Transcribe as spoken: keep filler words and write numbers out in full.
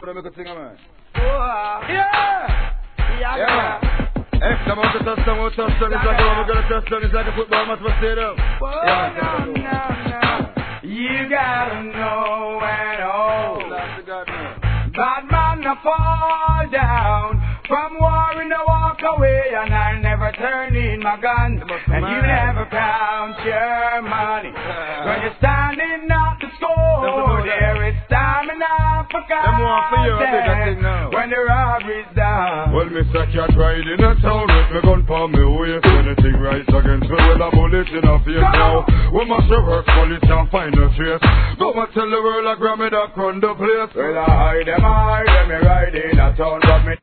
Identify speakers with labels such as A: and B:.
A: but I make a thing of man.
B: Yeah! Yeah!
A: Yeah! X amount of touchdown, one touchdown, it's like a gonna touchdown, it's like a football match for stadium.
B: Oh,
A: Yeah,
B: no, no, no. You gotta know and oh. Bad man no fall down. From war in the walk away, and I never turn in my gun. And you never count your money. When you're standing up to score, there is stamina for God. When the robbery's done.
A: Well, Mister Cat ride in a town with me gun for me waist. Anything rise against me with a bullet in a face now. We must reverse police and find a trace. Don't tell the world I grab me that run the place.
B: Well, I hide them, I hide them, me ride in a town, but me